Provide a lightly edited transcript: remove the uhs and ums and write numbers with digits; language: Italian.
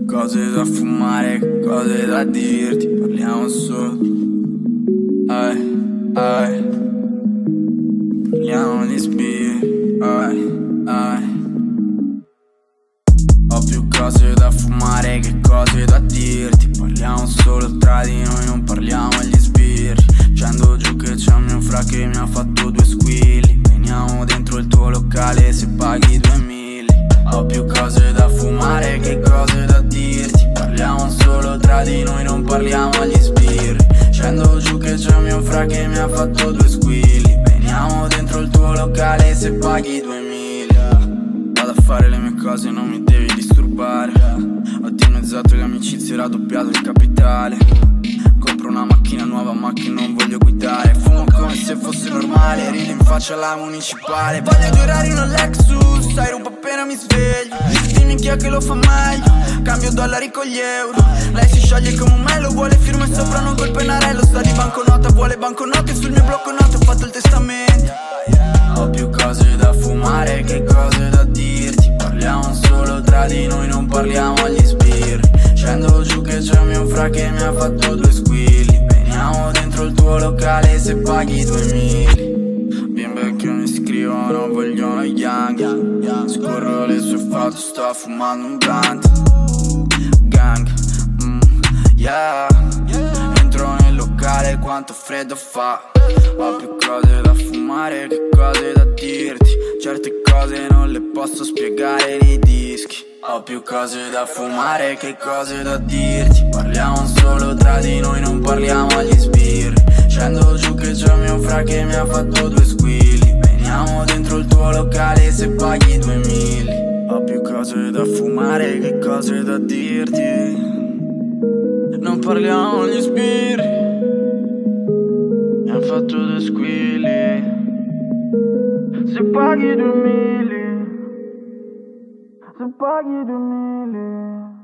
Cose da fumare, cose da dirti, parliamo solo. Parliamo di spiriti, Ho più cose da fumare che cose da dirti. Parliamo solo tra di noi, non parliamo agli sbirri. Scendo giù che c'è un mio fra che mi ha fatto 2 squilli. Veniamo dentro il tuo locale se paghi 2000. Ho più cose da fumare che cose da dirti. Parliamo solo tra di noi, non parliamo agli sbirri. Scendo giù che c'è un mio fra che mi ha fatto 2 squilli. Veniamo dentro il tuo locale se paghi 2000. Vado a fare le mie cose, non mi devi disturbare. Ho dimezzato le amicizie, raddoppiato il capitale. Compro una macchina nuova ma che non voglio guidare. Fumo come se fosse normale, rido in faccia alla municipale. Voglio girare in un Lexus, sai rubo appena mi sveglio. Dimmi chi è che lo fa meglio, cambio dollari con gli euro. Lei si scioglie come un melo, vuole firme sopra non col pennarello. Sta di banconota, vuole banconote sul mio blocco note, ho fatto il testamento. Ho più cose da fumare che cose da dirti. Parliamo solo tra di noi, non parliamo agli sbirri. Scendo giù che c'è un mio fra che mi ha fatto 2 squilli. Veniamo dentro il tuo locale se paghi 2000. Bimbe che mi scrivono vogliono young. Scorro le sue foto, sto fumando un blunt. Gang, yeah. Entro nel locale, quanto freddo fa. Ho più cose da fumare che cose da dirti. Certe cose non le posso spiegare nei dischi. Ho più cose da fumare che cose da dirti. Parliamo solo tra di noi, non parliamo agli sbirri. Scendo giù che c'è un mio fra che mi ha fatto 2 squilli. Veniamo dentro il tuo locale se paghi 2000. Ho più cose da fumare che cose da dirti. Non parliamo agli sbirri. Mi ha fatto 2 squilli. Se paghi 2000. Se paghi 2000.